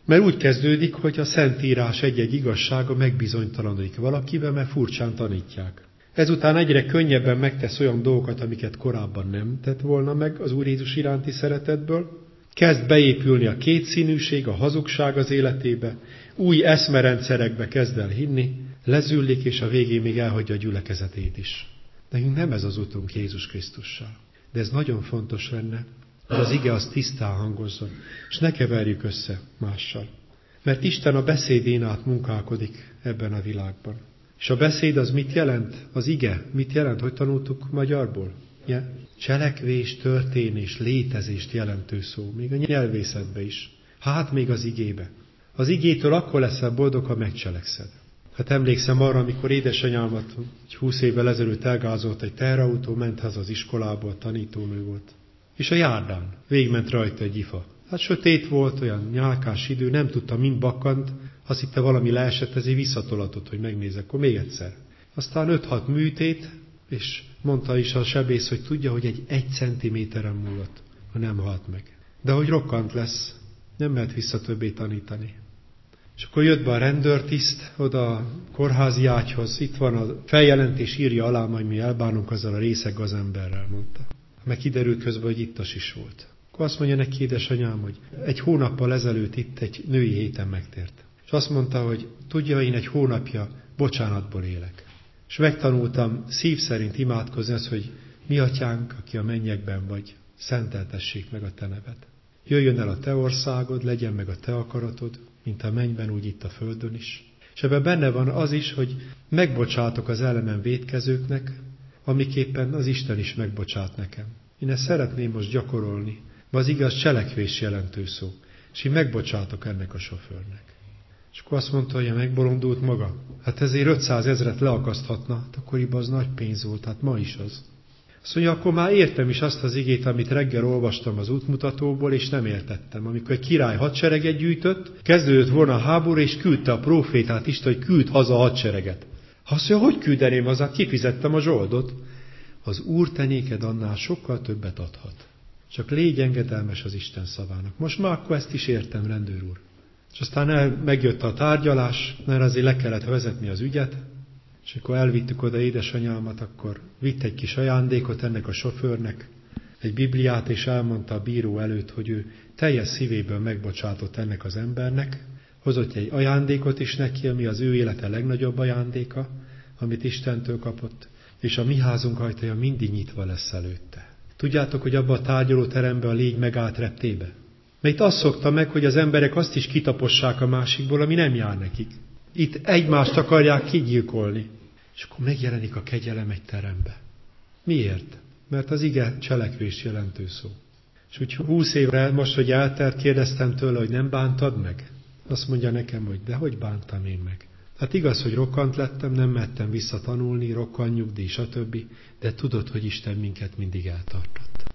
Mert úgy kezdődik, hogy a Szentírás egy-egy igazsága megbizonytalanodik valakiben, mert furcsán tanítják. Ezután egyre könnyebben megtesz olyan dolgokat, amiket korábban nem tett volna meg az Úr Jézus iránti szeretetből. Kezd beépülni a kétszínűség, a hazugság az életébe, új eszmerendszerekbe kezd el hinni, lezüllik, és a végén még elhagyja a gyülekezetét is. Nekünk nem ez az utunk Jézus Krisztussal. De ez nagyon fontos lenne, hogy az ige az tisztán hangozzon, és ne keverjük össze mással. Mert Isten a beszédén át munkálkodik ebben a világban. És a beszéd az mit jelent? Az ige mit jelent? Hogy tanultuk magyarból? Ja? Cselekvés, történés, létezést jelentő szó. Még a nyelvészetbe is. Hát még az igébe. Az igétől akkor leszel boldog, ha megcselekszed. Hát emlékszem arra, amikor édesanyámat húsz évvel ezelőtt elgázolt egy teherautó, ment haza az iskolából, tanítónő volt. És a járdán végigment rajta egy ifa. Hát sötét volt, olyan nyálkás idő, nem tudta, mind bakkant, azt hitte valami leesett, ezért visszatolatott, hogy megnézze, akkor még egyszer. Aztán öt-hat műtét, és mondta is a sebész, hogy tudja, hogy egy egy centiméteren múlott, ha nem halt meg. De hogy rokkant lesz, nem mehet vissza többé tanítani. És akkor jött be a rendőrtiszt oda a kórházi ágyhoz, itt van a feljelentés, írja alá, majd mi elbánunk azzal a részeg gazemberrel, mondta. Meg kiderült közben, hogy ittas is volt. Akkor azt mondja neki édesanyám, hogy egy hónappal ezelőtt itt egy női héten megtért. És azt mondta, hogy tudja, én egy hónapja bocsánatból élek. És megtanultam szív szerint imádkozni az, hogy mi atyánk, aki a mennyekben vagy, szenteltessék meg a te neved. Jöjjön el a te országod, legyen meg a te akaratod, mint a mennyben, úgy itt a földön is. És ebben benne van az is, hogy megbocsátok az ellenem vétkezőknek, amiképpen az Isten is megbocsát nekem. Én ezt szeretném most gyakorolni, mert az igaz cselekvés jelentő szó. És én megbocsátok ennek a sofőrnek. És akkor azt mondta, hogy megbolondult maga. Hát ezért ötszáz ezret leakaszthatna, hát akkoriban az nagy pénz volt, hát ma is az. Azt mondja, akkor már értem is azt az igét, amit reggel olvastam az útmutatóból, és nem értettem. Amikor egy király hadsereget gyűjtött, kezdődött volna a háború, és küldte a prófétát Isten, hogy küld haza a hadsereget. Azt mondja, hogy küldeném haza? Kifizettem a zsoldot. Az Úr te néked annál sokkal többet adhat. Csak légy engedelmes az Isten szavának. Most már akkor ezt is értem, rendőr úr. És aztán el, megjött a tárgyalás, mert azért le kellett vezetni az ügyet, és akkor elvittük oda édesanyámat, akkor vitt egy kis ajándékot ennek a sofőrnek, egy Bibliát, és elmondta a bíró előtt, hogy ő teljes szívéből megbocsátott ennek az embernek, hozott egy ajándékot is neki, ami az ő élete legnagyobb ajándéka, amit Istentől kapott, és a mi házunk ajtaja mindig nyitva lesz előtte. Tudjátok, hogy abba a tárgyalóterembe a légy megállt reptébe? Mert itt azt szokta meg, hogy az emberek azt is kitapossák a másikból, ami nem jár nekik. Itt egymást akarják kigyilkolni. És akkor megjelenik a kegyelem egy terembe. Miért? Mert az ige cselekvés jelentő szó. És úgy húsz évre most, hogy eltelt, kérdeztem tőle, hogy nem bántad meg? Azt mondja nekem, hogy de hogy bántam én meg? Hát igaz, hogy rokkant lettem, nem mehettem vissza tanulni, rokkan, nyugdíj, stb. De tudod, hogy Isten minket mindig eltartott.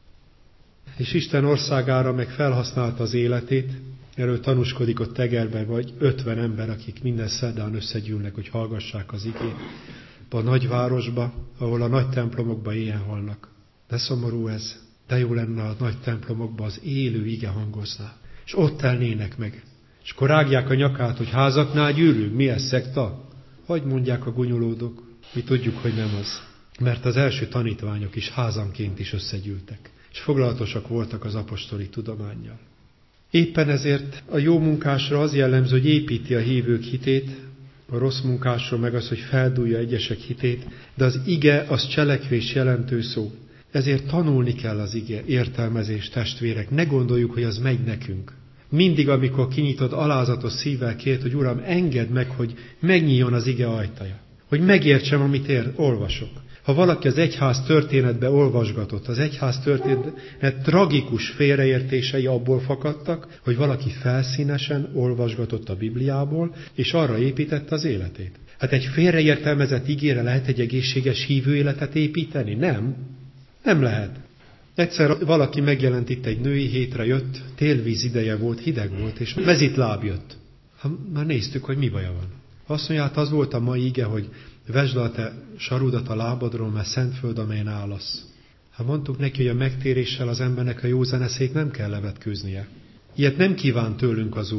És Isten országára meg felhasználta az életét, erről tanúskodik ott Tegerben, vagy ötven ember, akik minden szerdán összegyűlnek, hogy hallgassák az igét, a nagyvárosba, ahol a nagy templomokban éjjel halnak. De szomorú ez, de jó lenne a nagy templomokban az élő ige hangozná. És ott telnének meg. És akkor rágják a nyakát, hogy házaknál gyűlünk, mi ez, szekta? Hogy mondják a gunyolódók? Mi tudjuk, hogy nem az. Mert az első tanítványok is házanként is összegyűltek, és foglalatosak voltak az apostoli tudománnyal. Éppen ezért a jó munkásra az jellemző, hogy építi a hívők hitét, a rossz munkásról meg az, hogy feldúlja egyesek hitét, de az ige az cselekvés jelentő szó. Ezért tanulni kell az ige értelmezést, testvérek. Ne gondoljuk, hogy az megy nekünk. Mindig, amikor kinyitod, alázatos szívvel kért, hogy Uram, engedd meg, hogy megnyíljon az ige ajtaja. Hogy megértsem, amit ér, olvasok. Ha valaki az egyház történetbe olvasgatott, az egyház történet tragikus félreértései abból fakadtak, hogy valaki felszínesen olvasgatott a Bibliából, és arra építette az életét. Hát egy félreértelmezett ígére lehet egy egészséges hívő életet építeni? Nem. Nem lehet. Egyszer valaki megjelent itt egy női hétre, jött, télvíz ideje volt, hideg volt, és mezitláb jött. Hát már néztük, hogy mi baja van. Azt mondja, hát az volt a mai ige, hogy vesd le a te sarudat a lábadról, mert szent föld, amelyen állasz. Hát mondtuk neki, hogy a megtéréssel az embernek a józan eszét nem kell levetkőznie. Ilyet nem kíván tőlünk az Úr.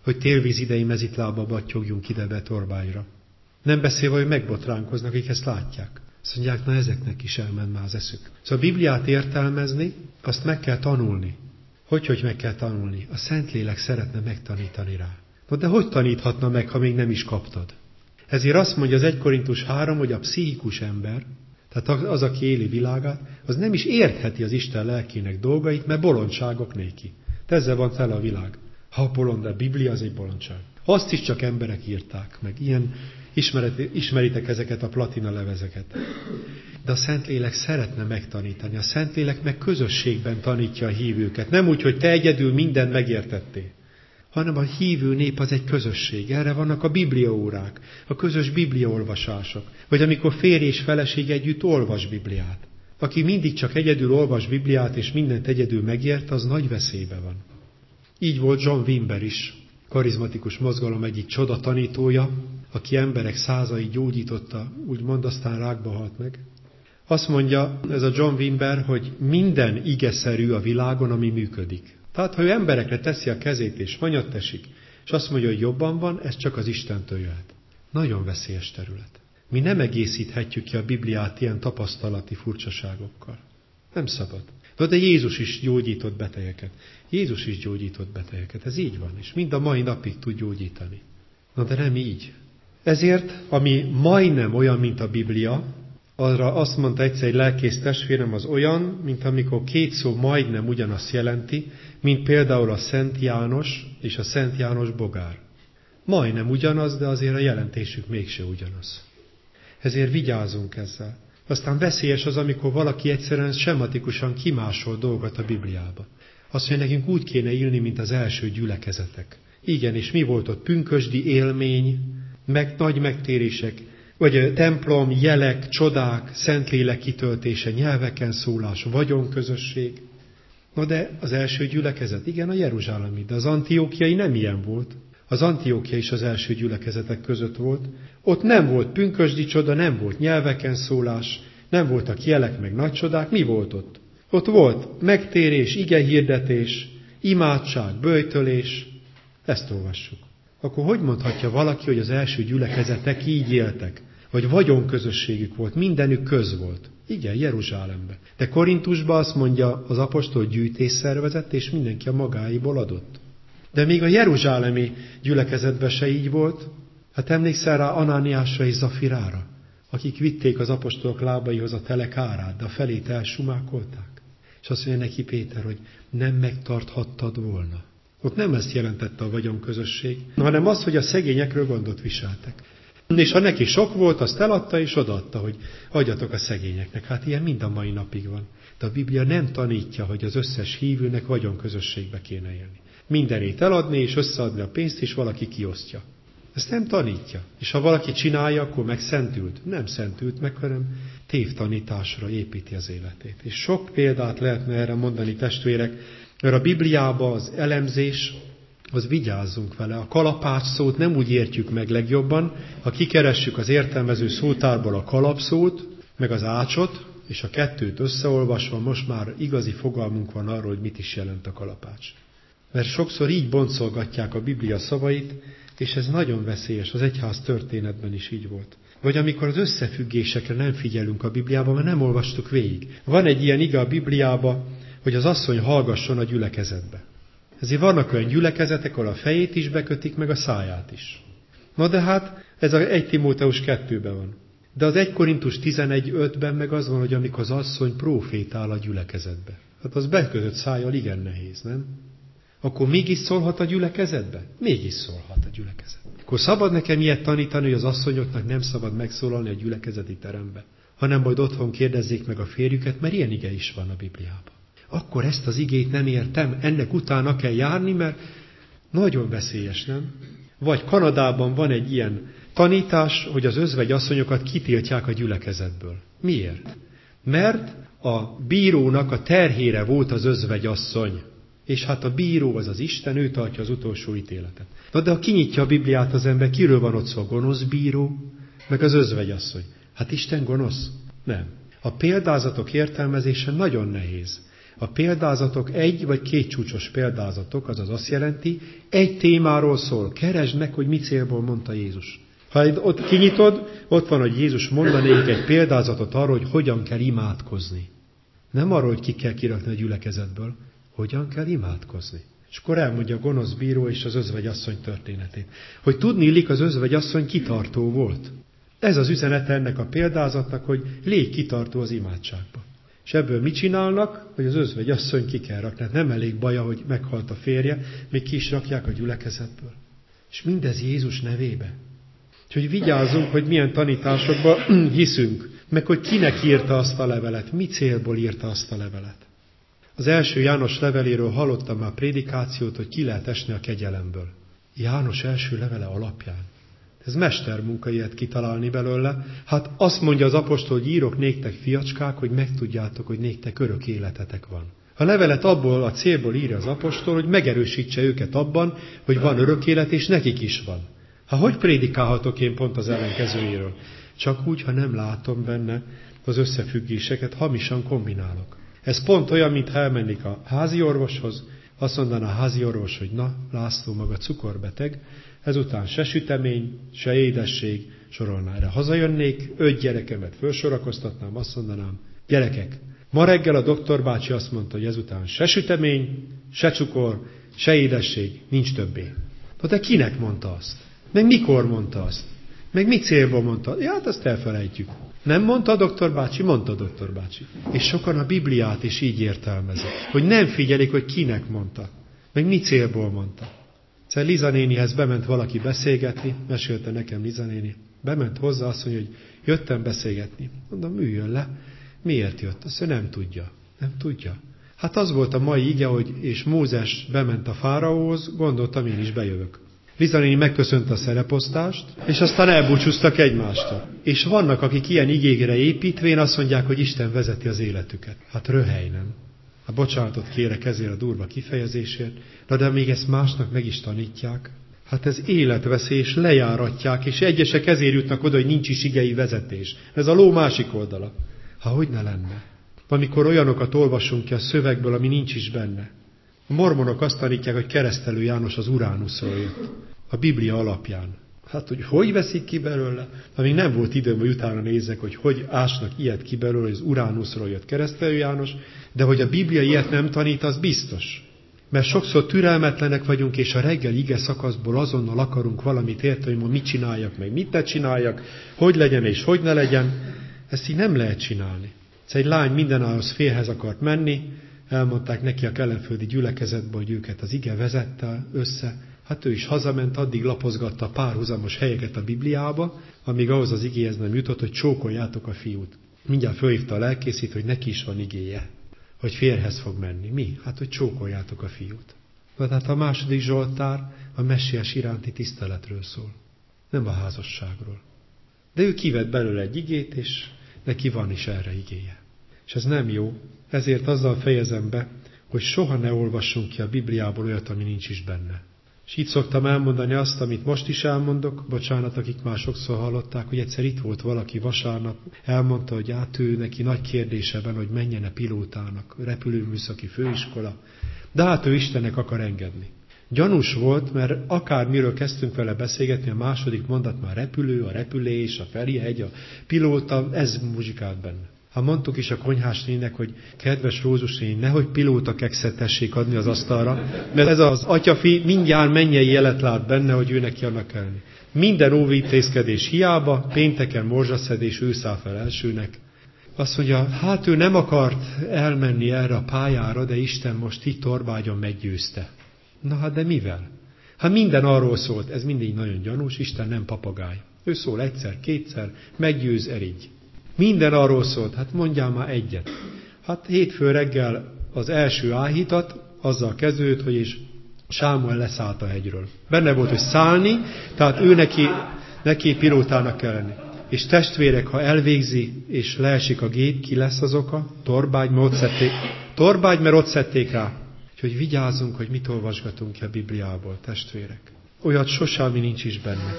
hogy télvíz idején mezitlábba battyogjunk ide-be Torbályra. Nem beszélve, hogy megbotránkoznak, akik ezt látják. Azt mondják, na ezeknek is elment már az eszük. Szóval a Bibliát értelmezni, azt meg kell tanulni. Hogy, hogy meg kell tanulni? A Szentlélek szeretne megtanítani rá. No, de hogy taníthatna meg, ha még nem is kaptad? Ezért azt mondja az egy Korintus három, hogy a pszichikus ember, tehát az, aki éli világát, az nem is értheti az Isten lelkének dolgait, mert bolondságok néki. De ezzel van tele a világ. Ha a bolond, a Biblia az egy bolondság. Azt is csak emberek írták meg. Ilyen ismeritek ezeket a platina levezeket. De a Szentlélek szeretne megtanítani. A Szentlélek meg közösségben tanítja a hívőket. Nem úgy, hogy te egyedül mindent megértettél, hanem a hívő nép az egy közösség. Erre vannak a bibliaórák, a közös bibliaolvasások. Vagy amikor férj és feleség együtt olvas Bibliát. Aki mindig csak egyedül olvas Bibliát, és mindent egyedül megért, az nagy veszélybe van. Így volt John Wimber is, karizmatikus mozgalom egyik csoda tanítója, aki emberek százai gyógyította, úgymond aztán rákba halt meg. Azt mondja ez a John Wimber, hogy minden igeszerű a világon, ami működik. Tehát, ha ő emberekre teszi a kezét és hanyat esik, és azt mondja, hogy jobban van, ez csak az Istentől jöhet. Nagyon veszélyes terület. Mi nem egészíthetjük ki a Bibliát ilyen tapasztalati furcsaságokkal. Nem szabad. De, de Jézus is gyógyított betegeket. Jézus is gyógyított betegeket. Ez így van, és mind a mai napig tud gyógyítani. Na de nem így. Ezért, ami majdnem olyan, mint a Biblia, arra azt mondta egyszer egy lelkész testvérem, az olyan, mint amikor két szó majdnem ugyanazt jelenti, mint például a Szent János és a Szent János bogár. Majdnem ugyanaz, de azért a jelentésük mégse ugyanaz. Ezért vigyázzunk ezzel. Aztán veszélyes az, amikor valaki egyszerűen sematikusan kimásol dolgot a Bibliába. Azt mondja, nekünk úgy kéne élni, mint az első gyülekezetek. Igen, és mi volt ott? Pünkösdi élmény, meg nagy megtérések, vagy templom, jelek, csodák, Szentlélek kitöltése, nyelveken szólás, vagyonközösség. Na de az első gyülekezet, igen, a jeruzsálemi, de az antiókiai nem ilyen volt. Az Antiókia is az első gyülekezetek között volt. Ott nem volt pünkösdi csoda, nem volt nyelveken szólás, nem voltak jelek meg nagy csodák. Mi volt ott? Ott volt megtérés, igehirdetés, imádság, böjtölés. Ezt olvassuk. Akkor hogy mondhatja valaki, hogy az első gyülekezetek így éltek? Vagy vagyonközösségük volt, mindenük köz volt. Igen, Jeruzsálemben. De Korintusban azt mondja, az apostol gyűjtés szervezett, és mindenki a magáiból adott. De még a jeruzsálemi gyülekezetben se így volt. Hát emlékszel rá Anániásra és Zafirára, akik vitték az apostolok lábaihoz a telek árát, de a felét elsumákolták. És azt mondja neki Péter, hogy nem megtarthattad volna. Ott nem ezt jelentette a vagyonközösség, hanem az, hogy a szegényekről gondot viseltek. És ha neki sok volt, azt eladta és odaadta, hogy adjatok a szegényeknek. Hát ilyen mind a mai napig van. De a Biblia nem tanítja, hogy az összes hívőnek vagyonközösségbe kéne élni. Mindenét eladni és összeadni a pénzt, és valaki kiosztja. Ezt nem tanítja. És ha valaki csinálja, akkor meg szentült. Nem szentült meg, hanem tévtanításra építi az életét. És sok példát lehetne erre mondani, testvérek, mert a Bibliában az elemzés, az vigyázzunk vele. A kalapács szót nem úgy értjük meg legjobban, ha kikeressük az értelmező szótárból a kalapszót, meg az ácsot, és a kettőt összeolvasva most már igazi fogalmunk van arról, hogy mit is jelent a kalapács. Mert sokszor így boncolgatják a Biblia szavait, és ez nagyon veszélyes, az egyház történetben is így volt. Vagy amikor az összefüggésekre nem figyelünk a Bibliában, mert nem olvastuk végig. Van egy ilyen ige a Bibliában, hogy az asszony hallgasson a gyülekezetbe. Ezért vannak olyan gyülekezetek, ahol a fejét is bekötik, meg a száját is. Na de hát, ez az egy Timóteus kettőben van. De az egy Korintus tizenegy ötben meg az van, hogy amikor az asszony prófétál a gyülekezetbe. Hát az bekötött szájjal igen nehéz, nem? Akkor mégis szólhat a gyülekezetbe? Mégis szólhat a gyülekezetbe. Akkor szabad nekem ilyet tanítani, hogy az asszonyoknak nem szabad megszólalni a gyülekezeti terembe, hanem majd otthon kérdezzék meg a férjüket, mert ilyen ige is van a Bibliában. Akkor ezt az igét nem értem, ennek utána kell járni, mert nagyon veszélyes, nem? Vagy Kanadában van egy ilyen tanítás, hogy az özvegy asszonyokat kitiltják a gyülekezetből. Miért? Mert a bírónak a terhére volt az özvegy asszony. És hát a bíró az az Isten, ő tartja az utolsó ítéletet. Na de ha kinyitja a Bibliát az ember, kiről van ott szó? A gonosz bíró, meg az özvegyasszony. Hát Isten gonosz? Nem. A példázatok értelmezése nagyon nehéz. A példázatok egy vagy két csúcsos példázatok, azaz azt jelenti, egy témáról szól. Keresd meg, hogy mi célból mondta Jézus. Ha ott kinyitod, ott van, hogy Jézus mondanék egy példázatot arról, hogy hogyan kell imádkozni. Nem arról, hogy ki kell kirakni a gyülekezetből, hogyan kell imádkozni. És akkor elmondja a gonosz bíró és az özvegyasszony történetét. Hogy tudni illik, az özvegyasszony kitartó volt. Ez az üzenete ennek a példázatnak, hogy légy kitartó az imádságba. És ebből mit csinálnak? Hogy az özvegyasszony ki kell rakni. Nem elég baja, hogy meghalt a férje, még ki is rakják a gyülekezetből. És mindez Jézus nevébe. Úgyhogy vigyázzunk, hogy milyen tanításokba hiszünk, meg hogy kinek írta azt a levelet, mi célból írta azt a levelet. Az első János leveléről hallottam már prédikációt, hogy ki lehet esni a kegyelemből. János első levele alapján. Ez mestermunka ilyet kitalálni belőle. Hát azt mondja az apostol, hogy írok néktek, fiacskák, hogy megtudjátok, hogy néktek örök életetek van. A levelet abból a célból írja az apostol, hogy megerősítse őket abban, hogy van örök élet, és nekik is van. Ha hogy prédikálhatok én pont az ellenkezőjéről? Csak úgy, ha nem látom benne az összefüggéseket, hamisan kombinálok. Ez pont olyan, mintha elmennék a házi orvoshoz, azt mondaná a házi orvos, hogy na, László maga cukorbeteg, ezután se sütemény, se édesség, sorolná erre. Hazajönnék, öt gyerekemet felsorakoztatnám, azt mondanám, gyerekek, ma reggel a doktor bácsi azt mondta, hogy ezután se sütemény, se cukor, se édesség, nincs többé. Na de kinek mondta azt? Meg mikor mondta azt? Meg mi célból mondta? Ja, hát azt elfelejtjük. Nem mondta a doktor bácsi? Mondta a doktor bácsi. És sokan a Bibliát is így értelmezik, hogy nem figyelik, hogy kinek mondta. Meg mi célból mondta. Egyszer Liza nénihez bement valaki beszélgetni, mesélte nekem Liza néni. Bement hozzá, azt mondja, hogy jöttem beszélgetni. Mondom, üljön le. Miért jött? Azt mondja, nem tudja. Nem tudja. Hát az volt a mai ige, hogy és Mózes bement a fáraóhoz, gondoltam, én is bejövök. Liza néni megköszönte a szereposztást, és aztán elbúcsúztak egymástól. És vannak, akik ilyen igégre építvén azt mondják, hogy Isten vezeti az életüket. Hát röhely, nem? Hát bocsánatot kérek ezért a durva kifejezésért, na de még ezt másnak meg is tanítják. Hát ez életveszély, és lejáratják, és egyesek ezért jutnak oda, hogy nincs is igei vezetés. Ez a ló másik oldala. Ha hogy ne lenne? Amikor olyanokat olvasunk ki a szövegből, ami nincs is benne. A mormonok azt tanítják, hogy Keresztelő János az Uránuszról jött. A Biblia alapján. Hát, hogy hogy veszik ki belőle? Amíg nem volt időm, hogy utána nézzek, hogy hogy ásnak ilyet ki belőle, hogy az Uránuszról jött Keresztelő János, de hogy a Biblia ilyet nem tanít, az biztos. Mert sokszor türelmetlenek vagyunk, és a reggel ige szakaszból azonnal akarunk valamit érteni, hogy mit csináljak, meg mit ne csináljak, hogy legyen és hogy ne legyen. Ezt így nem lehet csinálni. Ez egy lány mindenához férhez akart menni, elmondták neki a kellenföldi gyülekezetbe, hogy őket az ige vezette össze. Hát ő is hazament, addig lapozgatta párhuzamos helyeket a Bibliába, amíg ahhoz az igéhez nem jutott, hogy csókoljátok a fiút. Mindjárt fölhívta a lelkészét, hogy neki is van igéje, hogy férhez fog menni. Mi? Hát, hogy csókoljátok a fiút. Na, tehát a második Zsoltár a messiás iránti tiszteletről szól, nem a házasságról. De ő kivett belőle egy igét, és neki van is erre igéje. És ez nem jó, ezért azzal fejezem be, hogy soha ne olvassunk ki a Bibliából olyat, ami nincs is benne. És így szoktam elmondani azt, amit most is elmondok, bocsánat, akik már sokszor hallották, hogy egyszer itt volt valaki vasárnap, elmondta, hogy át ő neki nagy kérdéseben, hogy menjene pilótának, repülőműszaki főiskola, de hát ő Istennek akar engedni. Gyanús volt, mert akármiről kezdtünk vele beszélgetni, a második mondat már repülő, a repülés, a Ferihegy, a pilóta, ez muzsikált benne. Ha mondtuk is a konyhás néninek, hogy kedves Rózus néni, nehogy pilóta kekszet tessék adni az asztalra, mert ez az atyafi mindjárt mennyei jelet lát benne, hogy ő neki annak kell lenni. Minden óvintézkedés hiába, pénteken morzsaszedés, ő száll fel elsőnek. Azt mondja, hát ő nem akart elmenni erre a pályára, de Isten most itt Torbágyon meggyőzte. Na hát de mivel? Hát minden arról szólt, ez mindig nagyon gyanús, Isten nem papagáj. Ő szól egyszer, kétszer, meggyőz, erigy. Minden arról szólt, hát mondjál már egyet. Hát hétfő reggel az első áhítat, azzal kezdődött, hogy és Sámuel leszállt a hegyről. Benne volt, hogy szállni, tehát ő neki, neki pilótának kell lenni. És testvérek, ha elvégzi, és leesik a gép, ki lesz az oka? Torbágy, mert ott szedték, Torbágy, mert ott szedték rá. Úgyhogy vigyázzunk, hogy mit olvasgatunk ki a Bibliából, testvérek. Olyat sosem, ami nincs is benne.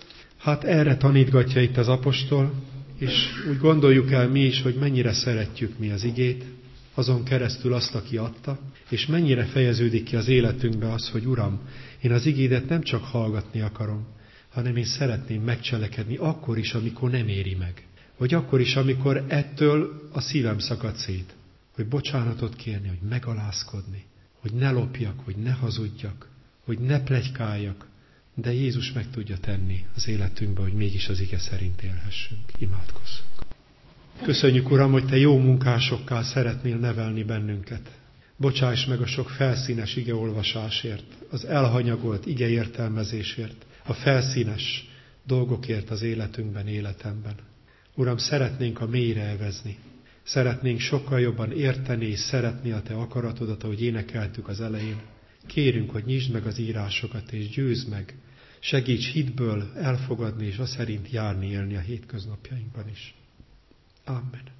Hát erre tanítgatja itt az apostol, és úgy gondoljuk el mi is, hogy mennyire szeretjük mi az igét, azon keresztül azt, aki adta, és mennyire fejeződik ki az életünkbe az, hogy Uram, én az igédet nem csak hallgatni akarom, hanem én szeretném megcselekedni akkor is, amikor nem éri meg. Vagy akkor is, amikor ettől a szívem szakad szét. Hogy bocsánatot kérni, hogy megalázkodni, hogy ne lopjak, hogy ne hazudjak, hogy ne pletykáljak, de Jézus meg tudja tenni az életünkbe, hogy mégis az ige szerint élhessünk. Imádkozzunk. Köszönjük, Uram, hogy Te jó munkásokká szeretnél nevelni bennünket. Bocsáss meg a sok felszínes igeolvasásért, az elhanyagolt igeértelmezésért, a felszínes dolgokért az életünkben, életemben. Uram, szeretnénk a mélyre evezni. Szeretnénk sokkal jobban érteni és szeretni a Te akaratodat, ahogy énekeltük az elején. Kérünk, hogy nyisd meg az írásokat és győzd meg. Segíts hitből elfogadni és azt szerint járni, élni a hétköznapjainkban is. Amen.